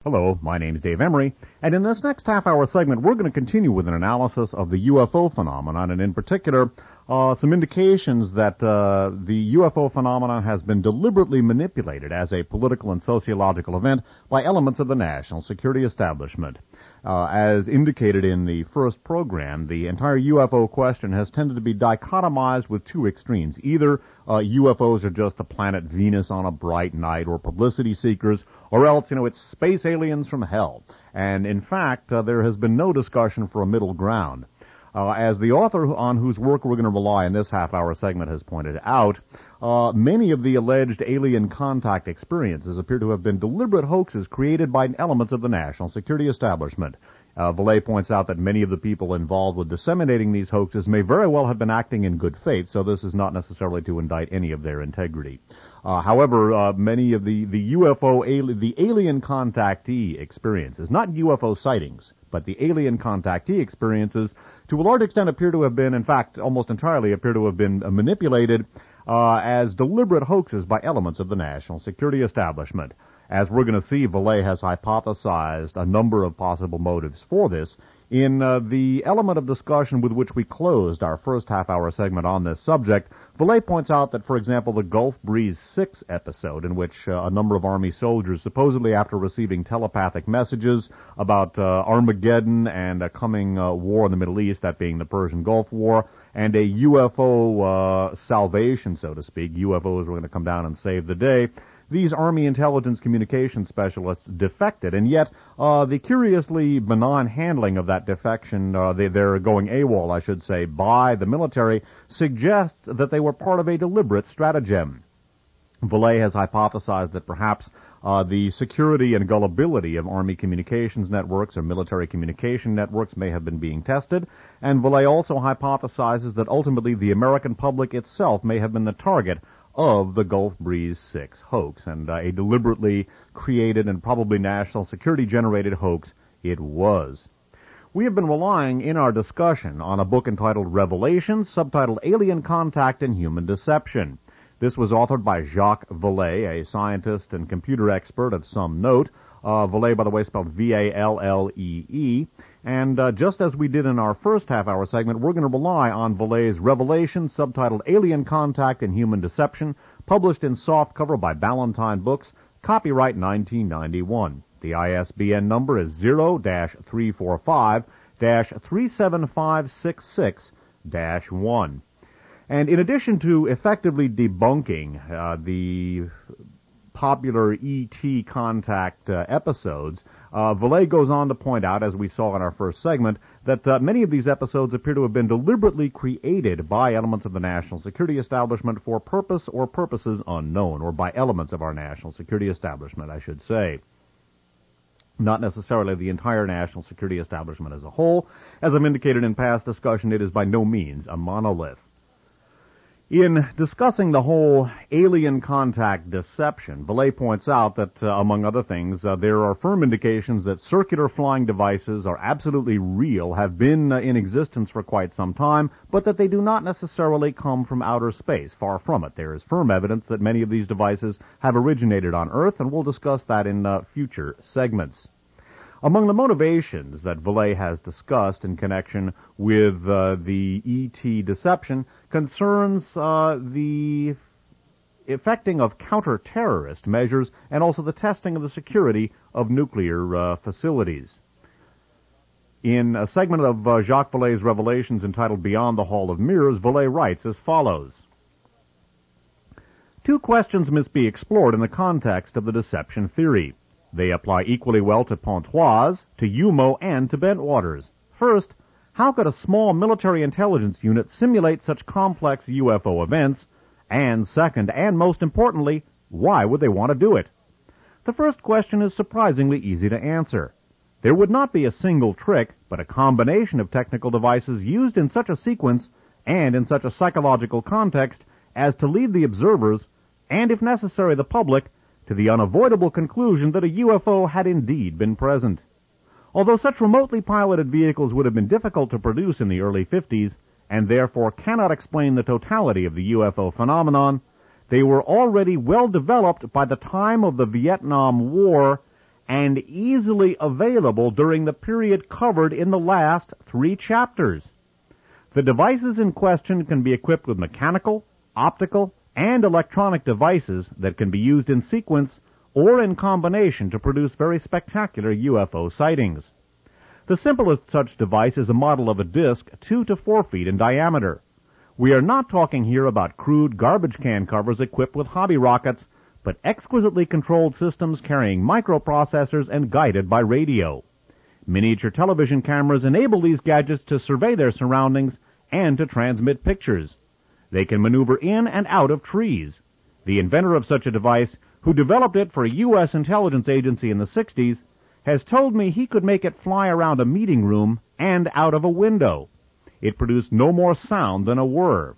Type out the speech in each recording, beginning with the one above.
Hello, my name's Dave Emery, and in this next half-hour segment, we're going to continue with an analysis of the UFO phenomenon, and in particular, some indications that the UFO phenomenon has been deliberately manipulated as a political and sociological event by elements of the national security establishment. As indicated in the first program, the entire UFO question has tended to be dichotomized with two extremes. Either UFOs are just the planet Venus on a bright night, or publicity seekers, or else, it's space aliens from hell. And in fact, there has been no discussion for a middle ground. As the author on whose work we're going to rely in this half-hour segment has pointed out, many of the alleged alien contact experiences appear to have been deliberate hoaxes created by elements of the national security establishment. Vallée points out that many of the people involved with disseminating these hoaxes may very well have been acting in good faith, so this is not necessarily to indict any of their integrity. However, many of the alien contactee experiences, not UFO sightings, but the alien contactee experiences, to a large extent appear to have been, in fact, almost entirely appear to have been manipulated as deliberate hoaxes by elements of the national security establishment. As we're going to see, Vallée has hypothesized a number of possible motives for this. In the element of discussion with which we closed our first half-hour segment on this subject, Vallée points out that, for example, the Gulf Breeze 6 episode, in which a number of Army soldiers, supposedly after receiving telepathic messages about Armageddon and a coming war in the Middle East, that being the Persian Gulf War, and a UFO salvation, so to speak, UFOs were going to come down and save the day, these Army intelligence communication specialists defected, and yet the curiously benign handling of that defection, they're going AWOL, I should say, by the military, suggests that they were part of a deliberate stratagem. Vallée has hypothesized that perhaps the security and gullibility of Army communications networks or military communication networks may have been being tested, and Vallée also hypothesizes that ultimately the American public itself may have been the target of the Gulf Breeze 6 hoax, and a deliberately created and probably national security-generated hoax it was. We have been relying in our discussion on a book entitled Revelations, subtitled Alien Contact and Human Deception. This was authored by Jacques Vallée, a scientist and computer expert of some note. Vallée, by the way, spelled V-A-L-L-E-E. And just as we did in our first half-hour segment, we're going to rely on Vallée's Revelations, subtitled Alien Contact and Human Deception, published in softcover by Ballantine Books, copyright 1991. The ISBN number is 0-345-37566-1. And in addition to effectively debunking the popular E.T. contact episodes, Vallée goes on to point out, as we saw in our first segment, that many of these episodes appear to have been deliberately created by elements of the national security establishment for purpose or purposes unknown, or by elements of our national security establishment, I should say. Not necessarily the entire national security establishment as a whole. As I've indicated in past discussion, it is by no means a monolith. In discussing the whole alien contact deception, Vallée points out that, among other things, there are firm indications that circular flying devices are absolutely real, have been in existence for quite some time, but that they do not necessarily come from outer space. Far from it. There is firm evidence that many of these devices have originated on Earth, and we'll discuss that in future segments. Among the motivations that Vallée has discussed in connection with the E.T. deception concerns the effecting of counter-terrorist measures and also the testing of the security of nuclear facilities. In a segment of Jacques Vallée's Revelations entitled Beyond the Hall of Mirrors, Vallée writes as follows. Two questions must be explored in the context of the deception theory. They apply equally well to Pontoise, to Umo, and to Bentwaters. First, how could a small military intelligence unit simulate such complex UFO events? And second, and most importantly, why would they want to do it? The first question is surprisingly easy to answer. There would not be a single trick, but a combination of technical devices used in such a sequence and in such a psychological context as to lead the observers, and if necessary the public, to the unavoidable conclusion that a UFO had indeed been present. Although such remotely piloted vehicles would have been difficult to produce in the early 50s, and therefore cannot explain the totality of the UFO phenomenon, they were already well developed by the time of the Vietnam War and easily available during the period covered in the last 3 chapters. The devices in question can be equipped with mechanical, optical, and electronic devices that can be used in sequence or in combination to produce very spectacular UFO sightings. The simplest such device is a model of a disc 2 to 4 feet in diameter. We are not talking here about crude garbage can covers equipped with hobby rockets, but exquisitely controlled systems carrying microprocessors and guided by radio. Miniature television cameras enable these gadgets to survey their surroundings and to transmit pictures. They can maneuver in and out of trees. The inventor of such a device, who developed it for a U.S. intelligence agency in the 60s, has told me he could make it fly around a meeting room and out of a window. It produced no more sound than a whir.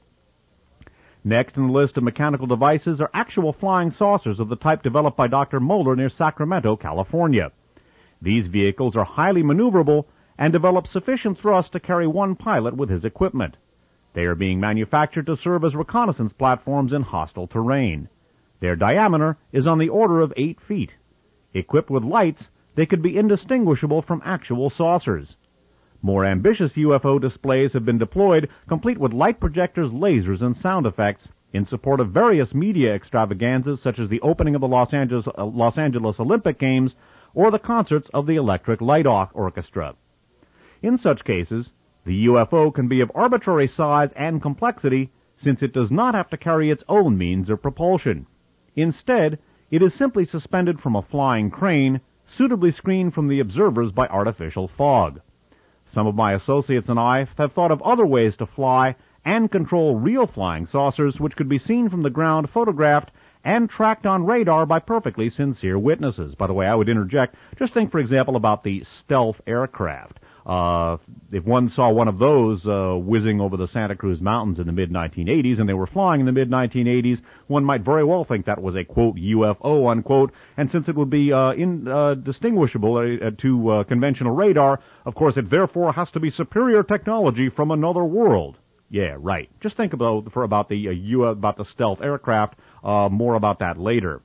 Next in the list of mechanical devices are actual flying saucers of the type developed by Dr. Moeller near Sacramento, California. These vehicles are highly maneuverable and develop sufficient thrust to carry one pilot with his equipment. They are being manufactured to serve as reconnaissance platforms in hostile terrain. Their diameter is on the order of 8 feet. Equipped with lights, they could be indistinguishable from actual saucers. More ambitious UFO displays have been deployed, complete with light projectors, lasers, and sound effects, in support of various media extravaganzas such as the opening of the Los Angeles Olympic Games or the concerts of the Electric Light Orchestra. In such cases, the UFO can be of arbitrary size and complexity, since it does not have to carry its own means of propulsion. Instead, it is simply suspended from a flying crane, suitably screened from the observers by artificial fog. Some of my associates and I have thought of other ways to fly and control real flying saucers which could be seen from the ground, photographed, and tracked on radar by perfectly sincere witnesses. By the way, I would interject, just think, for example, about the stealth aircraft. If one saw one of those whizzing over the Santa Cruz Mountains in the mid-1980s, and they were flying in the mid-1980s, one might very well think that was a, quote, UFO, unquote, and since it would be indistinguishable to conventional radar, of course it therefore has to be superior technology from another world. Yeah, right. Just think about the stealth aircraft. More about that later.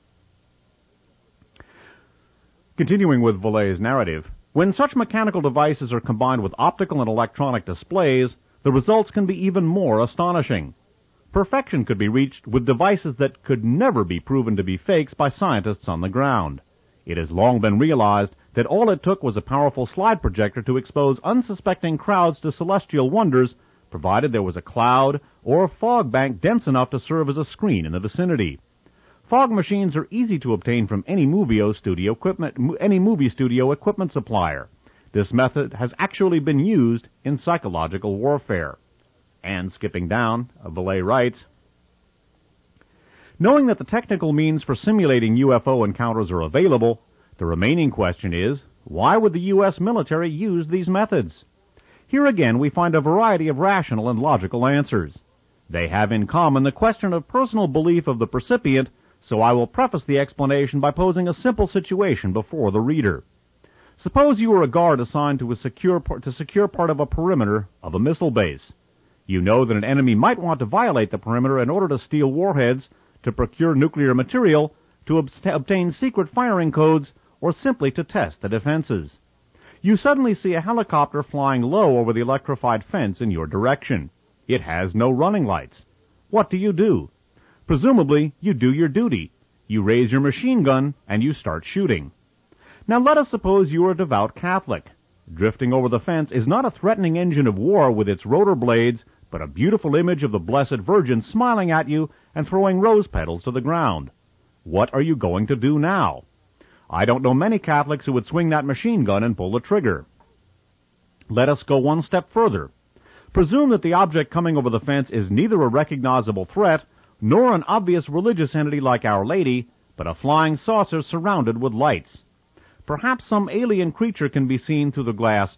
Continuing with Vallee's narrative, when such mechanical devices are combined with optical and electronic displays, the results can be even more astonishing. Perfection could be reached with devices that could never be proven to be fakes by scientists on the ground. It has long been realized that all it took was a powerful slide projector to expose unsuspecting crowds to celestial wonders, provided there was a cloud or a fog bank dense enough to serve as a screen in the vicinity. Fog machines are easy to obtain from any movie studio equipment supplier. This method has actually been used in psychological warfare. And skipping down, Vallee writes, knowing that the technical means for simulating UFO encounters are available, the remaining question is, why would the U.S. military use these methods? Here again we find a variety of rational and logical answers. They have in common the question of personal belief of the percipient, so I will preface the explanation by posing a simple situation before the reader. Suppose you were a guard assigned to secure part of a perimeter of a missile base. You know that an enemy might want to violate the perimeter in order to steal warheads, to procure nuclear material, to obtain secret firing codes, or simply to test the defenses. You suddenly see a helicopter flying low over the electrified fence in your direction. It has no running lights. What do? Presumably, you do your duty. You raise your machine gun and you start shooting. Now let us suppose you are a devout Catholic. Drifting over the fence is not a threatening engine of war with its rotor blades, but a beautiful image of the Blessed Virgin smiling at you and throwing rose petals to the ground. What are you going to do now? I don't know many Catholics who would swing that machine gun and pull the trigger. Let us go one step further. Presume that the object coming over the fence is neither a recognizable threat nor an obvious religious entity like Our Lady, but a flying saucer surrounded with lights. Perhaps some alien creature can be seen through the glass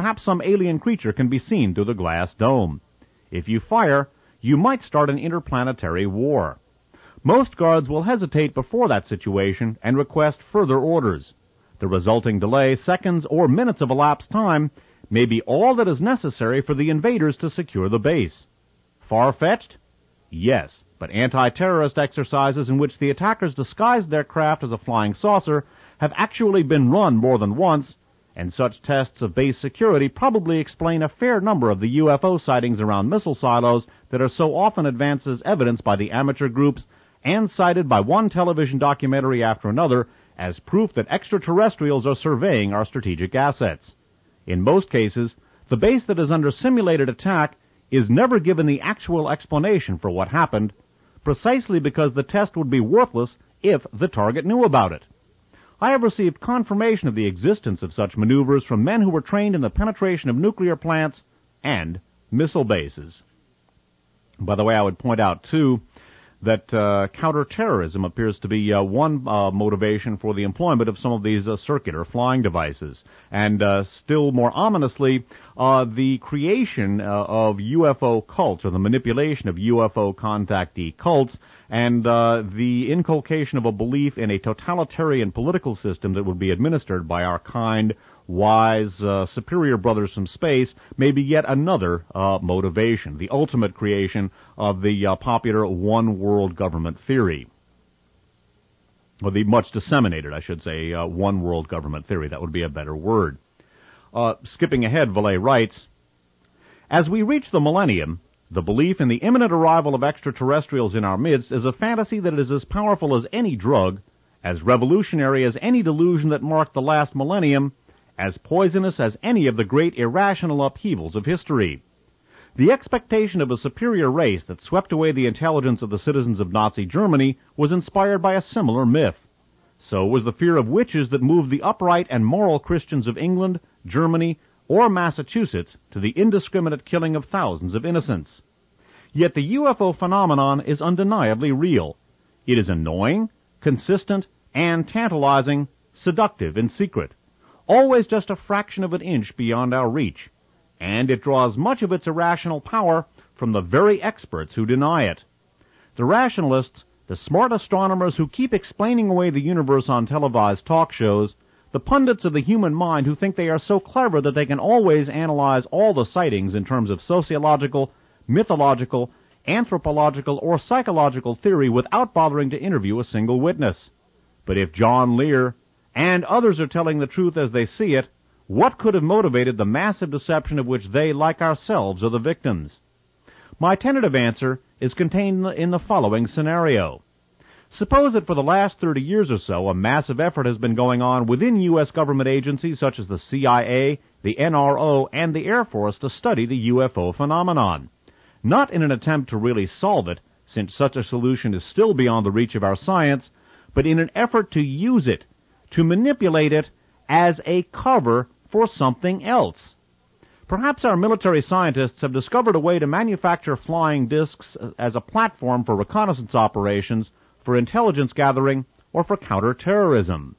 dome. If you fire, you might start an interplanetary war. Most guards will hesitate before that situation and request further orders. The resulting delay, seconds or minutes of elapsed time, may be all that is necessary for the invaders to secure the base. Far-fetched? Yes, but anti-terrorist exercises in which the attackers disguised their craft as a flying saucer have actually been run more than once, and such tests of base security probably explain a fair number of the UFO sightings around missile silos that are so often advanced as evidence by the amateur groups and cited by one television documentary after another as proof that extraterrestrials are surveying our strategic assets. In most cases, the base that is under simulated attack is never given the actual explanation for what happened, precisely because the test would be worthless if the target knew about it. I have received confirmation of the existence of such maneuvers from men who were trained in the penetration of nuclear plants and missile bases. By the way, I would point out, too, that counterterrorism appears to be one motivation for the employment of some of these circular flying devices. And still more ominously, the creation of UFO cults, or the manipulation of UFO contactee cults, and the inculcation of a belief in a totalitarian political system that would be administered by our kind, wise, superior brothers from space may be yet another motivation, the ultimate creation of the popular one-world government theory. Or the much disseminated, I should say, one-world government theory. That would be a better word. Skipping ahead, Vallée writes, as we reach the millennium, the belief in the imminent arrival of extraterrestrials in our midst is a fantasy that is as powerful as any drug, as revolutionary as any delusion that marked the last millennium, as poisonous as any of the great irrational upheavals of history. The expectation of a superior race that swept away the intelligence of the citizens of Nazi Germany was inspired by a similar myth. So was the fear of witches that moved the upright and moral Christians of England, Germany, or Massachusetts to the indiscriminate killing of thousands of innocents. Yet the UFO phenomenon is undeniably real. It is annoying, consistent, and tantalizing, seductive in secret, always just a fraction of an inch beyond our reach, and it draws much of its irrational power from the very experts who deny it. The rationalists, the smart astronomers who keep explaining away the universe on televised talk shows, the pundits of the human mind who think they are so clever that they can always analyze all the sightings in terms of sociological, mythological, anthropological, or psychological theory without bothering to interview a single witness. But if John Lear and others are telling the truth as they see it, what could have motivated the massive deception of which they, like ourselves, are the victims? My tentative answer is contained in the following scenario. Suppose that for the last 30 years or so, a massive effort has been going on within U.S. government agencies such as the CIA, the NRO, and the Air Force to study the UFO phenomenon. Not in an attempt to really solve it, since such a solution is still beyond the reach of our science, but in an effort to use it, to manipulate it as a cover for something else. Perhaps our military scientists have discovered a way to manufacture flying discs as a platform for reconnaissance operations, for intelligence gathering, or for counterterrorism.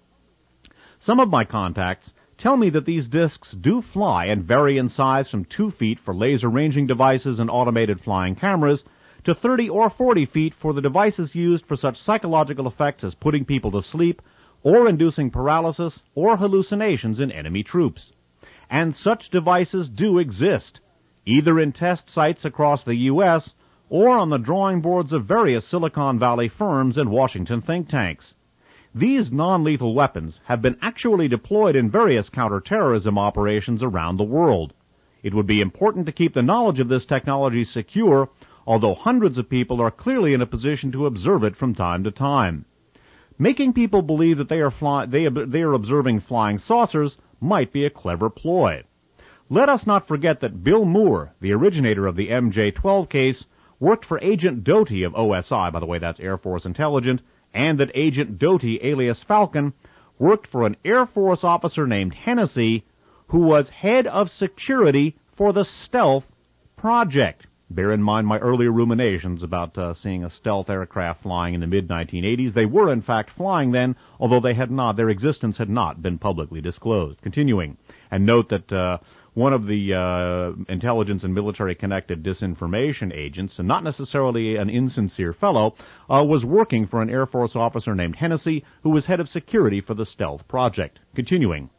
Some of my contacts tell me that these discs do fly and vary in size from 2 feet for laser ranging devices and automated flying cameras to 30 or 40 feet for the devices used for such psychological effects as putting people to sleep or inducing paralysis or hallucinations in enemy troops. And such devices do exist, either in test sites across the U.S. or on the drawing boards of various Silicon Valley firms and Washington think tanks. These non-lethal weapons have been actually deployed in various counterterrorism operations around the world. It would be important to keep the knowledge of this technology secure, although hundreds of people are clearly in a position to observe it from time to time. Making people believe that they are observing flying saucers might be a clever ploy. Let us not forget that Bill Moore, the originator of the MJ-12 case, worked for Agent Doty of OSI, by the way, that's Air Force Intelligence, and that Agent Doty, alias Falcon, worked for an Air Force officer named Hennessy, who was head of security for the Stealth Project. Bear in mind my earlier ruminations about seeing a stealth aircraft flying in the mid-1980s. They were, in fact, flying then, although their existence had not been publicly disclosed. Continuing, and note that one of the intelligence and military-connected disinformation agents, and not necessarily an insincere fellow, was working for an Air Force officer named Hennessy, who was head of security for the Stealth Project. Continuing,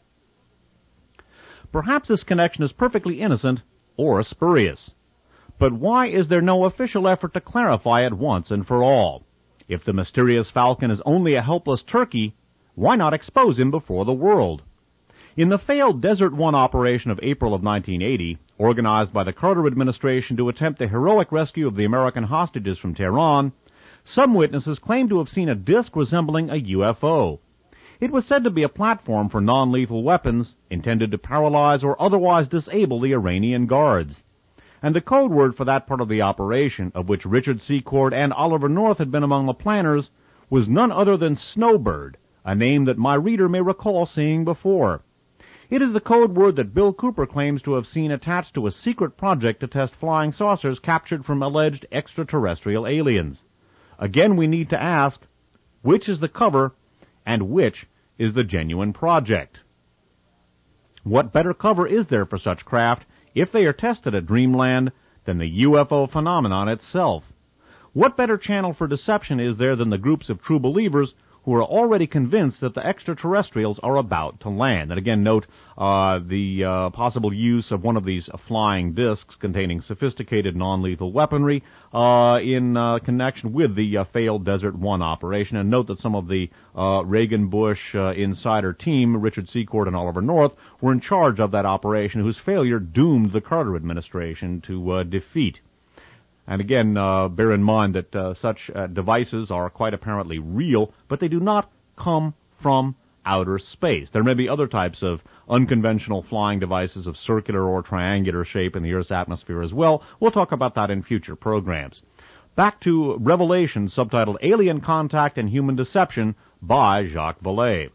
perhaps this connection is perfectly innocent or spurious. But why is there no official effort to clarify it once and for all? If the mysterious Falcon is only a helpless turkey, Why not expose him before the world? In the failed Desert One operation of April of 1980, organized by the Carter administration to attempt the heroic rescue of the American hostages from Tehran, some witnesses claimed to have seen a disk resembling a UFO. It was said to be a platform for non-lethal weapons intended to paralyze or otherwise disable the Iranian guards. And the code word for that part of the operation, of which Richard Secord and Oliver North had been among the planners, was none other than Snowbird, a name that my reader may recall seeing before. It is the code word that Bill Cooper claims to have seen attached to a secret project to test flying saucers captured from alleged extraterrestrial aliens. Again, we need to ask, which is the cover and which is the genuine project? What better cover is there for such craft if they are tested at Dreamland than the UFO phenomenon itself? What better channel for deception is there than the groups of true believers who are already convinced that the extraterrestrials are about to land? And again, note the possible use of one of these flying discs containing sophisticated non-lethal weaponry in connection with the failed Desert One operation. And note that some of the Reagan-Bush insider team, Richard Secord and Oliver North, were in charge of that operation, whose failure doomed the Carter administration to defeat. And again, bear in mind that such devices are quite apparently real, but they do not come from outer space. There may be other types of unconventional flying devices of circular or triangular shape in the Earth's atmosphere as well. We'll talk about that in future programs. Back to Revelation, subtitled Alien Contact and Human Deception by Jacques Vallée.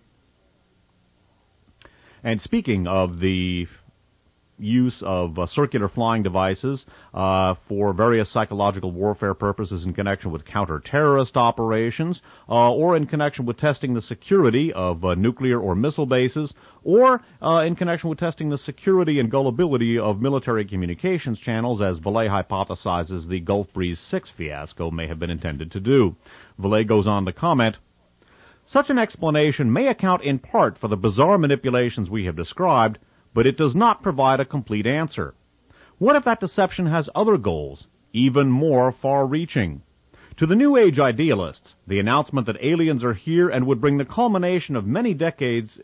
And speaking of the use of circular flying devices for various psychological warfare purposes in connection with counter-terrorist operations, or in connection with testing the security of nuclear or missile bases, or in connection with testing the security and gullibility of military communications channels, as Vallée hypothesizes the Gulf Breeze 6 fiasco may have been intended to do. Vallée goes on to comment, "Such an explanation may account in part for the bizarre manipulations we have described, but it does not provide a complete answer. What if that deception has other goals, even more far-reaching? To the New Age idealists, the announcement that aliens are here and would bring the culmination of many decades...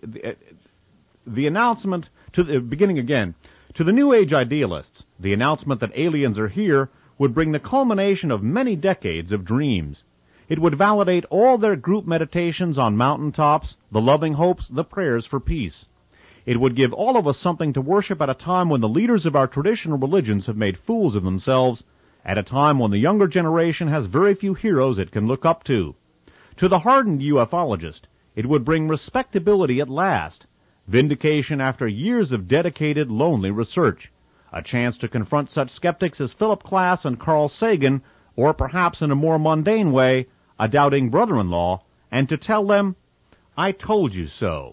To the New Age idealists, the announcement that aliens are here would bring the culmination of many decades of dreams. It would validate all their group meditations on mountaintops, the loving hopes, the prayers for peace. It would give all of us something to worship at a time when the leaders of our traditional religions have made fools of themselves, at a time when the younger generation has very few heroes it can look up to. To the hardened ufologist, it would bring respectability at last, vindication after years of dedicated, lonely research, a chance to confront such skeptics as Philip Klass and Carl Sagan, or perhaps in a more mundane way, a doubting brother-in-law, and to tell them, 'I told you so.'"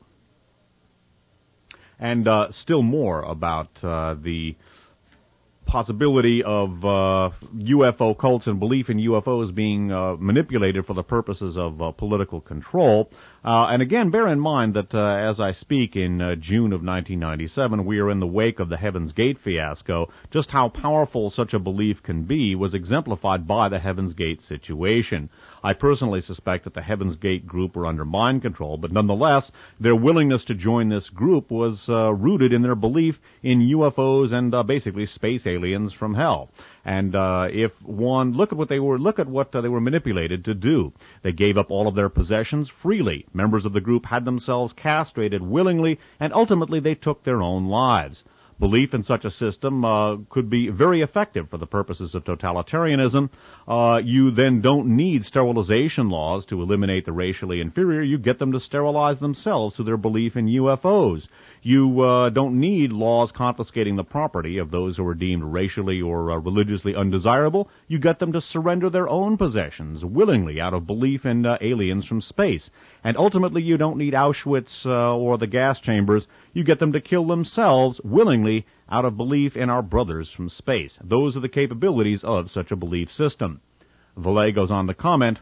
And still more about the possibility of UFO cults and belief in UFOs being manipulated for the purposes of political control. And again, bear in mind that as I speak in June of 1997, we are in the wake of the Heaven's Gate fiasco. Just how powerful such a belief can be was exemplified by the Heaven's Gate situation. I personally suspect that the Heaven's Gate group were under mind control, but nonetheless, their willingness to join this group was rooted in their belief in UFOs and basically space aliens from hell. And if one look at what they were manipulated to do. They gave up all of their possessions freely. Members of the group had themselves castrated willingly, and ultimately they took their own lives. Belief in such a system could be very effective for the purposes of totalitarianism. You then don't need sterilization laws to eliminate the racially inferior. You get them to sterilize themselves through their belief in UFOs. You don't need laws confiscating the property of those who are deemed racially or religiously undesirable. You get them to surrender their own possessions willingly out of belief in aliens from space. And ultimately, you don't need Auschwitz or the gas chambers. You get them to kill themselves willingly out of belief in our brothers from space. Those are the capabilities of such a belief system. Vallée goes on to comment,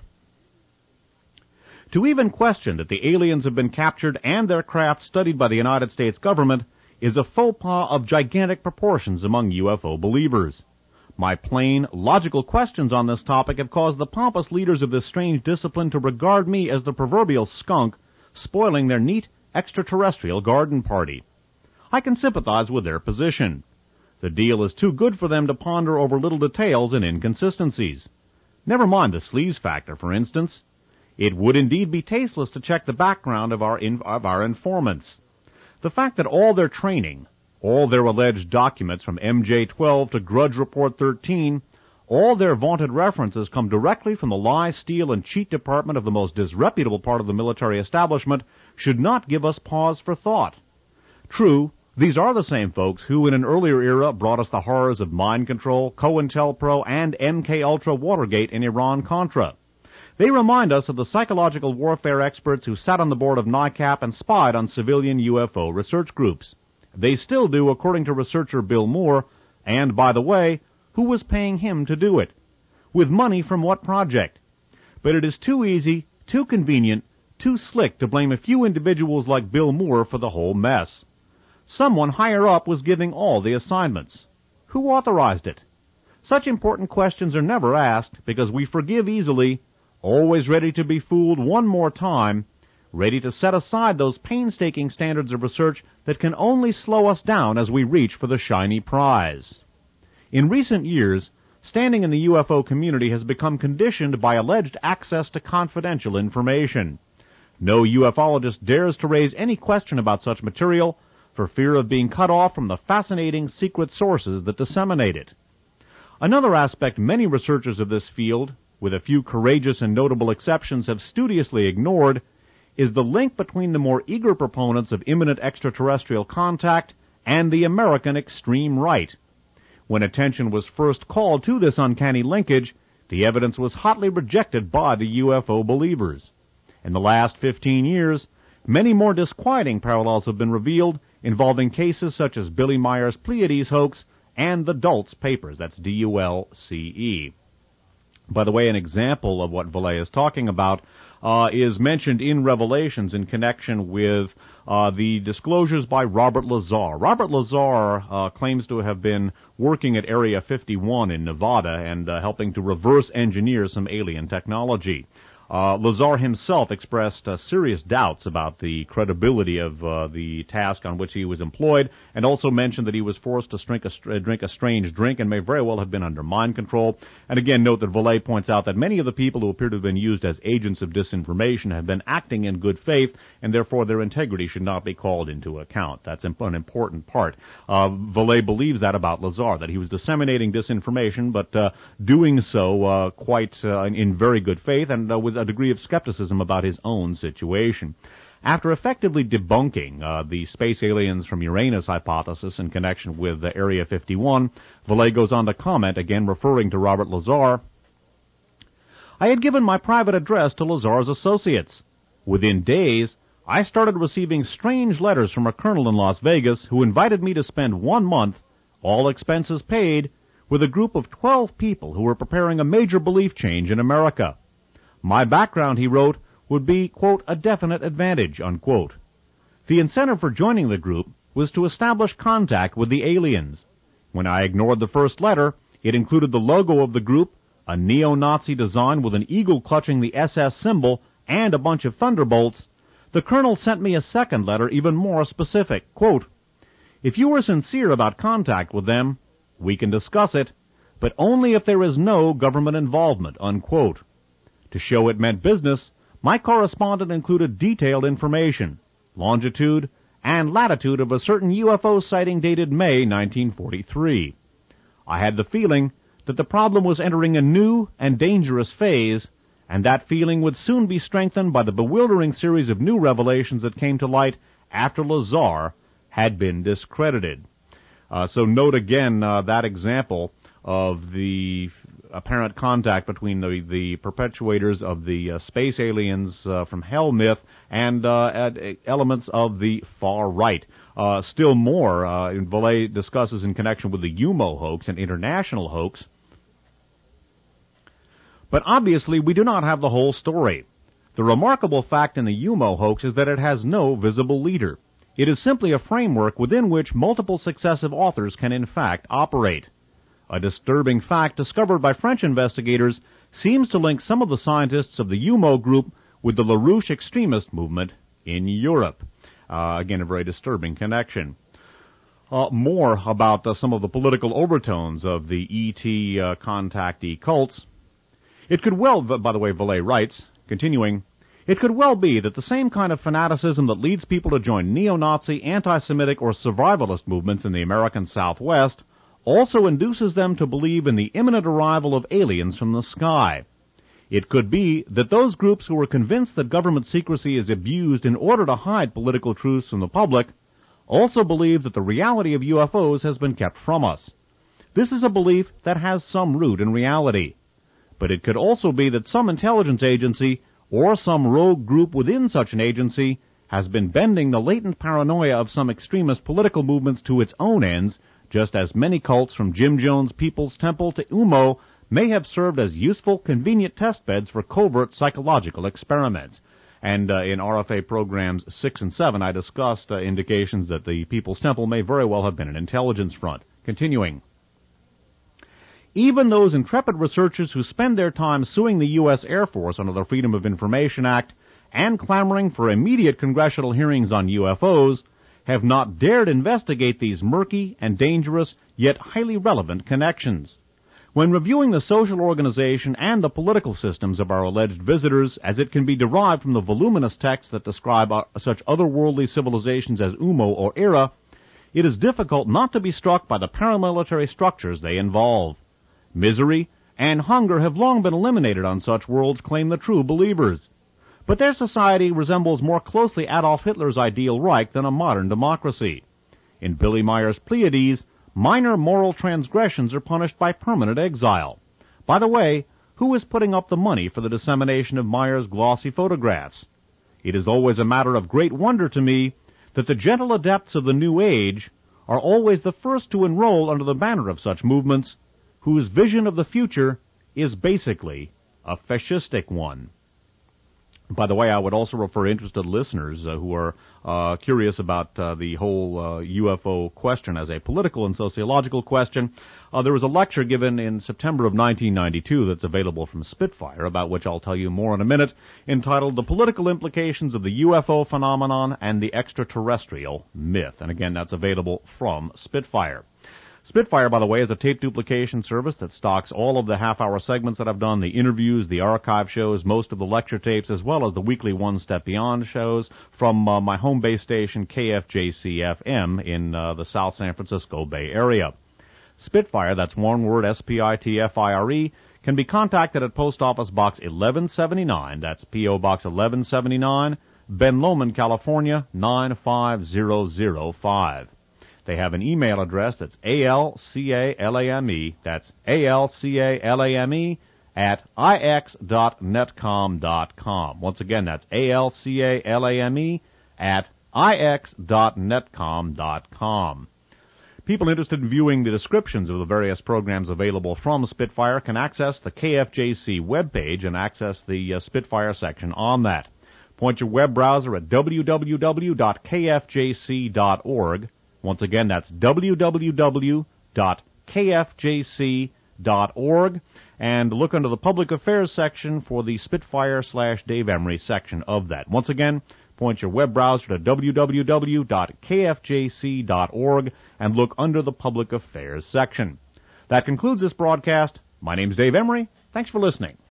"To even question that the aliens have been captured and their craft studied by the United States government is a faux pas of gigantic proportions among UFO believers. My plain, logical questions on this topic have caused the pompous leaders of this strange discipline to regard me as the proverbial skunk, spoiling their neat extraterrestrial garden party. I can sympathize with their position. The deal is too good for them to ponder over little details and inconsistencies. Never mind the sleaze factor, for instance. It would indeed be tasteless to check the background of our informants. The fact that all their training, all their alleged documents from MJ-12 to Grudge Report 13, all their vaunted references come directly from the lie, steal, and cheat department of the most disreputable part of the military establishment should not give us pause for thought. True, these are the same folks who, in an earlier era, brought us the horrors of mind control, COINTELPRO, and MKUltra Watergate and Iran-Contra. They remind us of the psychological warfare experts who sat on the board of NICAP and spied on civilian UFO research groups. They still do, according to researcher Bill Moore, and, by the way, who was paying him to do it? With money from what project? But it is too easy, too convenient, too slick to blame a few individuals like Bill Moore for the whole mess. Someone higher up was giving all the assignments. Who authorized it? Such important questions are never asked because we forgive easily, always ready to be fooled one more time, ready to set aside those painstaking standards of research that can only slow us down as we reach for the shiny prize. In recent years, standing in the UFO community has become conditioned by alleged access to confidential information. No ufologist dares to raise any question about such material for fear of being cut off from the fascinating secret sources that disseminate it. Another aspect many researchers of this field, with a few courageous and notable exceptions, have studiously ignored is the link between the more eager proponents of imminent extraterrestrial contact and the American extreme right. When attention was first called to this uncanny linkage, the evidence was hotly rejected by the UFO believers. In the last 15 years, many more disquieting parallels have been revealed involving cases such as Billy Meyer's Pleiades hoax and the Dulce papers. That's D-U-L-C-E. By the way, an example of what Vallée is talking about is mentioned in Revelations in connection with the disclosures by Robert Lazar. Robert Lazar claims to have been working at Area 51 in Nevada and helping to reverse engineer some alien technology. Lazar himself expressed serious doubts about the credibility of the task on which he was employed, and also mentioned that he was forced to drink a strange drink and may very well have been under mind control. And again, note that Vallée points out that many of the people who appear to have been used as agents of disinformation have been acting in good faith, and therefore their integrity should not be called into account. That's an important part. Vallée believes that about Lazar, that he was disseminating disinformation, but doing so quite in very good faith and with a degree of skepticism about his own situation. After effectively debunking the space aliens from Uranus hypothesis in connection with Area 51, Vallée goes on to comment, again referring to Robert Lazar, "I had given my private address to Lazar's associates. Within days, I started receiving strange letters from a colonel in Las Vegas who invited me to spend 1 month, all expenses paid, with a group of 12 people who were preparing a major belief change in America. My background," he wrote, "would be, quote, a definite advantage," unquote. The incentive for joining the group was to establish contact with the aliens. When I ignored the first letter, it included the logo of the group, a neo-Nazi design with an eagle clutching the SS symbol, and a bunch of thunderbolts. The colonel sent me a second letter even more specific, quote, "If you are sincere about contact with them, we can discuss it, but only if there is no government involvement," unquote. To show it meant business, my correspondent included detailed information, longitude, and latitude of a certain UFO sighting dated May 1943. I had the feeling that the problem was entering a new and dangerous phase, and that feeling would soon be strengthened by the bewildering series of new revelations that came to light after Lazar had been discredited. So note again that example of the apparent contact between the perpetuators of the space aliens from Hell myth and elements of the far right. Still more, Vallée discusses in connection with the UMO hoax, an international hoax. But obviously, we do not have the whole story. The remarkable fact in the UMO hoax is that it has no visible leader. It is simply a framework within which multiple successive authors can in fact operate. A disturbing fact discovered by French investigators seems to link some of the scientists of the UMO group with the LaRouche extremist movement in Europe. Again, a very disturbing connection. More about some of the political overtones of the ET contactee cults. It could well, by the way, Vallée writes, continuing, it could well be that the same kind of fanaticism that leads people to join neo-Nazi, anti-Semitic, or survivalist movements in the American Southwest also induces them to believe in the imminent arrival of aliens from the sky. It could be that those groups who are convinced that government secrecy is abused in order to hide political truths from the public also believe that the reality of UFOs has been kept from us. This is a belief that has some root in reality. But it could also be that some intelligence agency or some rogue group within such an agency has been bending the latent paranoia of some extremist political movements to its own ends, just as many cults from Jim Jones' People's Temple to UMO may have served as useful, convenient testbeds for covert psychological experiments. And in RFA programs 6 and 7, I discussed indications that the People's Temple may very well have been an intelligence front. Continuing. Even those intrepid researchers who spend their time suing the U.S. Air Force under the Freedom of Information Act and clamoring for immediate congressional hearings on UFOs have not dared investigate these murky and dangerous, yet highly relevant connections. When reviewing the social organization and the political systems of our alleged visitors, as it can be derived from the voluminous texts that describe such otherworldly civilizations as UMO or ERA, it is difficult not to be struck by the paramilitary structures they involve. Misery and hunger have long been eliminated on such worlds, claim the true believers. But their society resembles more closely Adolf Hitler's ideal Reich than a modern democracy. In Billy Meyer's Pleiades, minor moral transgressions are punished by permanent exile. By the way, who is putting up the money for the dissemination of Meyer's glossy photographs? It is always a matter of great wonder to me that the gentle adepts of the New Age are always the first to enroll under the banner of such movements, whose vision of the future is basically a fascistic one. By the way, I would also refer interested listeners who are curious about the whole UFO question as a political and sociological question. There was a lecture given in September of 1992 that's available from Spitfire, about which I'll tell you more in a minute, entitled The Political Implications of the UFO Phenomenon and the Extraterrestrial Myth. And again, that's available from Spitfire. Spitfire, by the way, is a tape duplication service that stocks all of the half-hour segments that I've done, the interviews, the archive shows, most of the lecture tapes, as well as the weekly One Step Beyond shows from my home base station, KFJC-FM, in the South San Francisco Bay Area. Spitfire, that's one word, S-P-I-T-F-I-R-E, can be contacted at Post Office Box 1179, that's P.O. Box 1179, Ben Lomond, California, 95005. They have an email address that's ALCALAME, that's ALCALAME at ix.netcom.com. Once again, that's ALCALAME at ix.netcom.com. People interested in viewing the descriptions of the various programs available from Spitfire can access the KFJC webpage and access the Spitfire section on that. Point your web browser at www.kfjc.org. Once again, that's www.kfjc.org, and look under the Public Affairs section for the Spitfire/Dave Emery section of that. Once again, point your web browser to www.kfjc.org and look under the Public Affairs section. That concludes this broadcast. My name's Dave Emery. Thanks for listening.